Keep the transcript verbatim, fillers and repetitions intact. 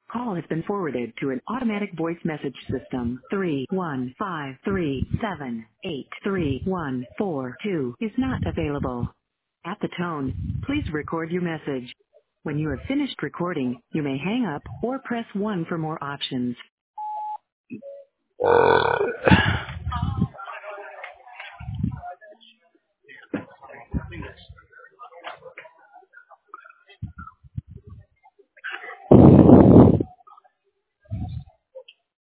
Call has been forwarded to an automatic voice message system. Three one five three seven eight three one four two is not available. At the tone, please record your message. When you have finished recording, you may hang up or press one for more options.